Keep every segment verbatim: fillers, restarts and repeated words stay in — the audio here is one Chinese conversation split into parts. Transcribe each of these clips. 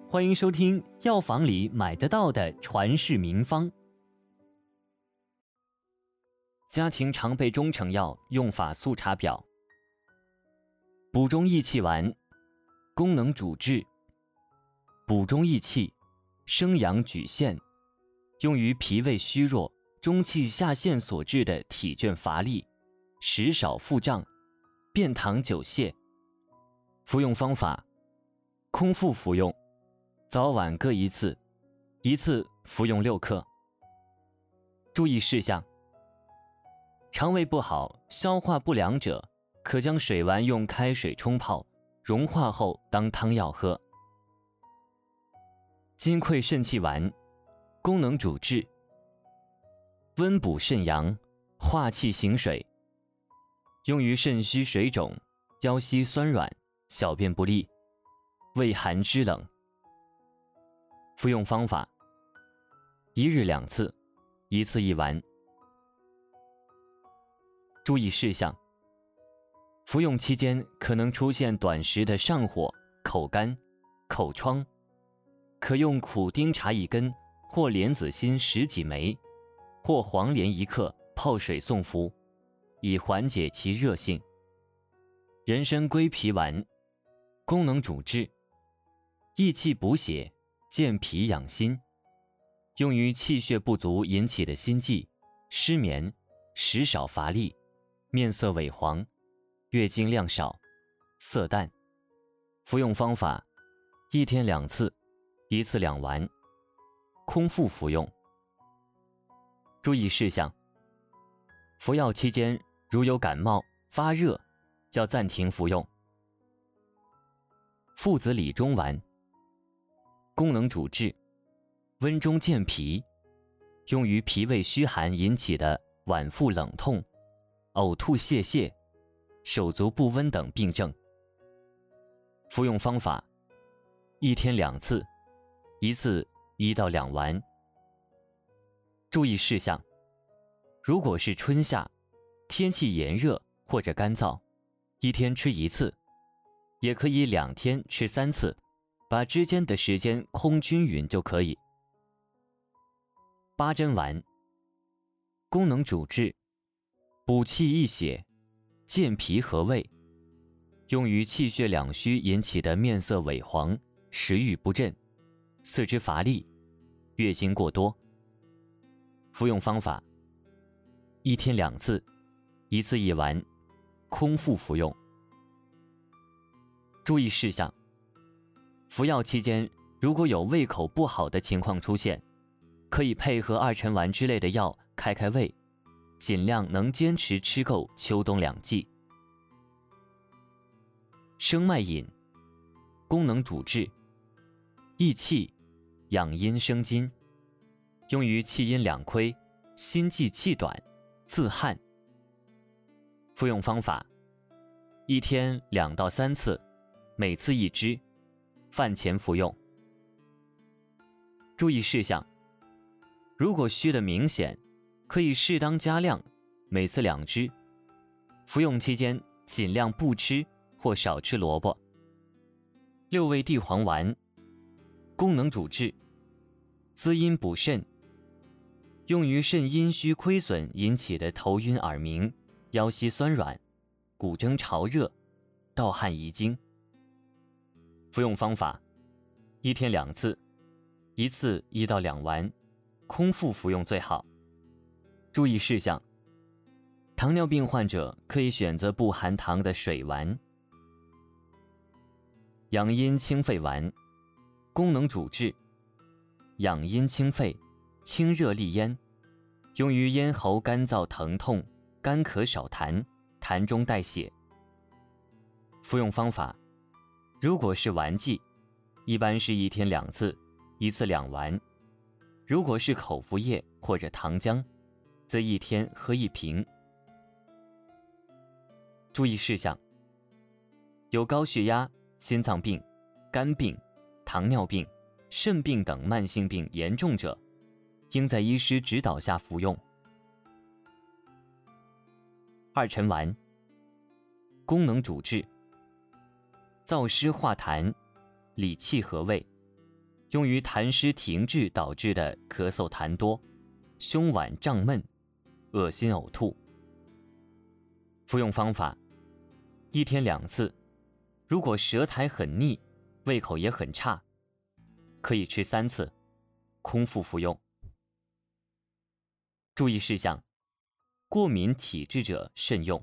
欢迎收听药房里买得到的传世名方。家庭常备中成药用法速查表。补中益气丸，功能主治，补中益气，生阳举陷，用于脾胃虚弱、中气下陷所致的体倦乏力、食少腹胀、便溏久泻。服用方法：空腹服用，早晚各一次，一次服用六克。注意事项：肠胃不好、消化不良者，可将水丸用开水冲泡，融化后当汤药喝。金匮肾气丸，功能主治，温补肾阳，化气行水，用于肾虚水肿、腰膝酸软、小便不利、畏寒肢冷。服用方法：一日两次，一次一丸。注意事项：服用期间可能出现短时的上火、口干、口疮，可用苦丁茶一根或莲子心十几枚，或黄连一克泡水送服，以缓解其热性。人参归脾丸，功能主治，益气补血，健脾养心，用于气血不足引起的心悸、失眠、食少乏力、面色萎黄、月经量少、色淡。服用方法：一天两次，一次两丸，空腹服用。注意事项：服药期间如有感冒、发热，较暂停服用。附子理中丸，功能主治，温中健脾，用于脾胃虚寒引起的脘腹冷痛、呕吐泄泻、手足不温等病症。服用方法：一天两次，一次一到两丸。注意事项：如果是春夏，天气炎热或者干燥，一天吃一次，也可以两天吃三次，把之间的时间空均匀就可以。八珍丸，功能主治，补气益血，健脾和胃，用于气血两虚引起的面色萎黄、食欲不振、四肢乏力、月经过多。服用方法：一天两次，一次一丸，空腹服用。注意事项：服药期间如果有胃口不好的情况出现，可以配合二陈丸之类的药开开胃，尽量能坚持吃够秋冬两季。生脉饮，功能主治，益气，养阴生津，用于气阴两亏、心悸气短、自汗。服用方法：一天两到三次，每次一支，饭前服用。注意事项：如果虚的明显，可以适当加量，每次两支。服用期间尽量不吃或少吃萝卜。六味地黄丸，功能主治，滋阴补肾，用于肾阴虚亏损引起的头晕耳鸣、腰膝酸软、骨蒸潮热、盗汗遗精。服用方法：一天两次，一次一到两丸，空腹服用最好。注意事项：糖尿病患者可以选择不含糖的水丸。养阴清肺丸，功能主治，养阴清肺，清热利咽，用于咽喉干燥疼痛、干咳少痰、痰中带血。服用方法：如果是丸剂，一般是一天两次，一次两丸；如果是口服液或者糖浆，则一天喝一瓶。注意事项：有高血压、心脏病、肝病、糖尿病、肾病等慢性病严重者，应在医师指导下服用。二陈丸，功能主治，燥湿化痰，理气和胃， 用于痰湿停滞导致的咳嗽痰多、胸脘胀闷、恶心呕吐。服用方法：一天两次，如果舌苔很腻，胃口也很差，可以吃三次，空腹服用。注意事项：过敏体质者慎用。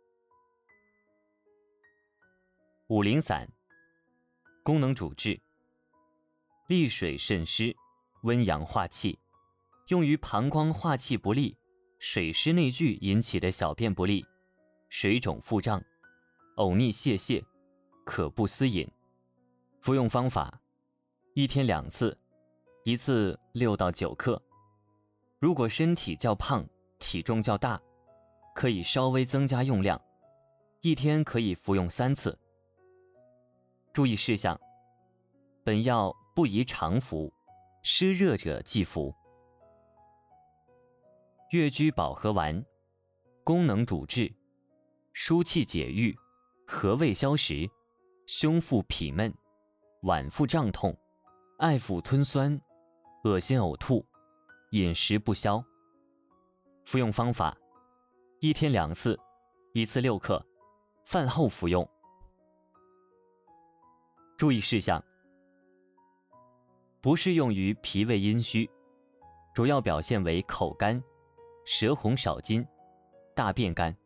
五苓散，功能主治：利水渗湿，温阳化气，用于膀胱化气不利、水湿内聚引起的小便不利、水肿腹胀、呕逆泄泻，可不思饮。服用方法：一天两次，一次六到九克。如果身体较胖、体重较大，可以稍微增加用量，一天可以服用三次。注意事项：本药不宜常服，湿热者忌服。越居保和丸，功能主治：疏气解郁，和胃消食，胸腹痞闷，脘腹胀痛，爱腹吞酸，恶心呕吐，饮食不消。服用方法：一天两次，一次六克，饭后服用。注意事项：不适用于脾胃阴虚，主要表现为口干、舌红少津、大便干。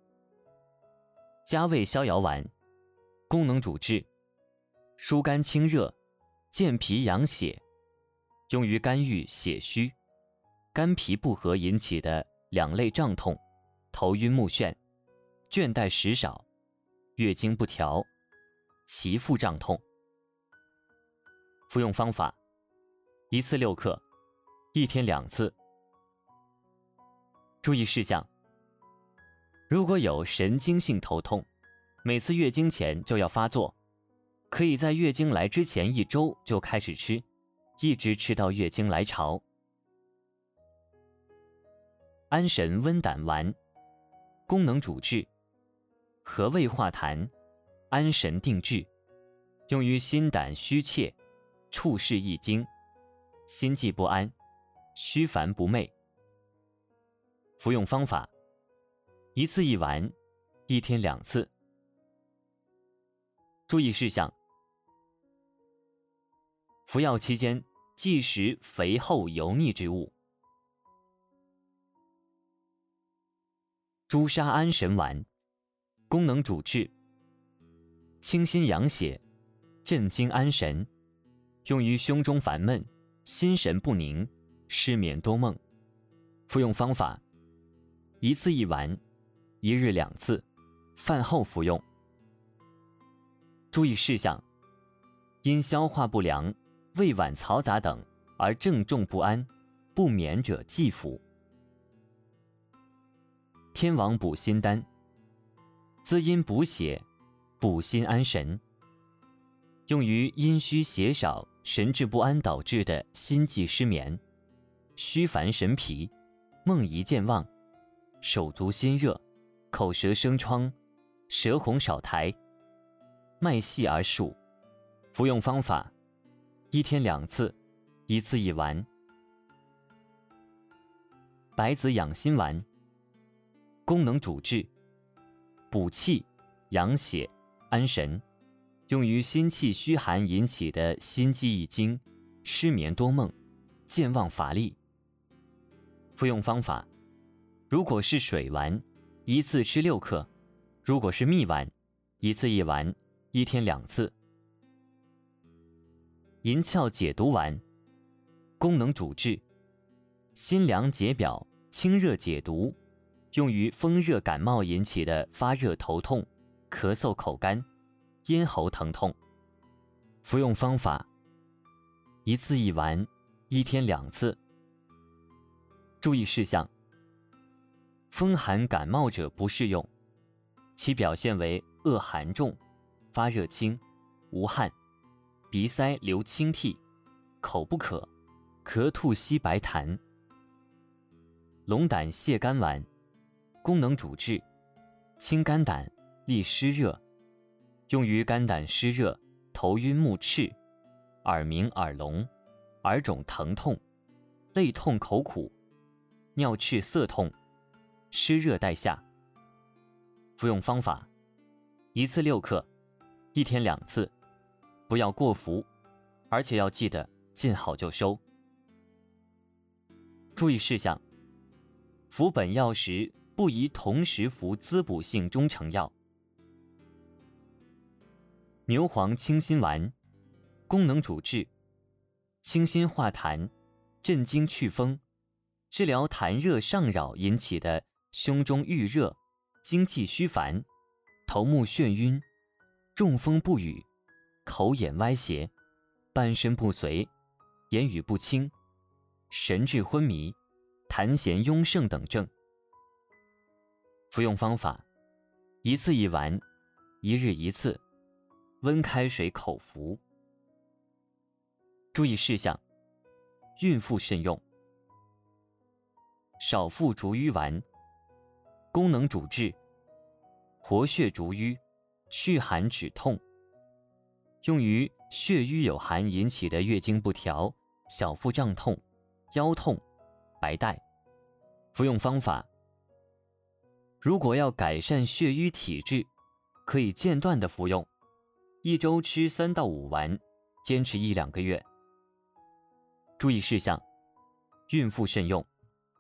加味逍遥丸，功能主治：疏肝清热，健脾养血，用于肝郁血虚、肝脾不和引起的两肋胀痛、头晕目眩、倦怠食少、月经不调、脐腹胀痛。服用方法：一次六克，一天两次。注意事项：如果有神经性头痛，每次月经前就要发作，可以在月经来之前一周就开始吃，一直吃到月经来潮。安神温胆丸，功能主治：和胃化痰，安神定志，用于心胆虚怯、处事易惊、心悸不安、虚烦不寐。服用方法：一次一丸，一天两次。注意事项：服药期间忌食肥厚油腻之物。朱砂安神丸，功能主治：清心养血，镇惊安神，用于胸中烦闷、心神不宁、失眠多梦。服用方法：一次一丸，一日两次，饭后服用。注意事项：因消化不良、胃脘嘈杂等而症重不安、不眠者忌服。天王补心丹，滋阴补血，补心安神，用于阴虚血少、神志不安导致的心悸失眠、虚烦神疲、梦遗健忘、手足心热、口舌生疮、舌红少苔、脉细而数。服用方法：一天两次，一次一丸。白子养心丸，功能主治：补气、养血、安神，用于心气虚寒引起的心悸易惊、失眠多梦、健忘乏力。服用方法：如果是水丸，一次吃六克；如果是蜜丸，一次一丸，一天两次。银翘解毒丸，功能主治：辛凉解表、清热解毒，用于风热感冒引起的发热头痛、咳嗽口干、咽喉疼痛。服用方法：一次一丸，一天两次。注意事项：风寒感冒者不适用，其表现为恶寒重、发热轻、无汗、鼻塞流清涕、口不渴、咳吐稀白痰。龙胆泻肝丸，功能主治：清肝胆、利湿热，用于肝胆湿热、头晕目赤、 耳鸣、耳聋、耳肿疼痛、类痛口苦、尿赤涩痛、湿热带下。服用方法：一次六克，一天两次，不要过服，而且要记得见好就收。注意事项：服本药时不宜同时服滋补性中成药。牛黄清心丸，功能主治：清心化痰，镇惊祛风，治疗痰热上扰引起的胸中郁热、精气虚烦、头目眩晕、中风不语、口眼歪斜、半身不遂、言语不清、神志昏迷、痰涎壅盛等症。服用方法：一次一丸，一日一次，温开水口服。注意事项：孕妇慎用。少腹逐瘀丸，功能主治：活血逐瘀，祛寒止痛，用于血瘀有寒引起的月经不调、小腹胀痛、腰痛、白带。服用方法：如果要改善血瘀体质，可以间断的服用，一周吃三到五丸，坚持一两个月。注意事项：孕妇慎用。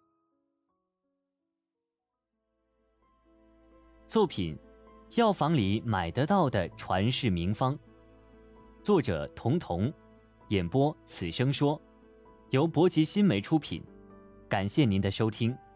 作品：药房里买得到的传世名方，作者童童，演播此生说，由博吉新媒出品。感谢您的收听。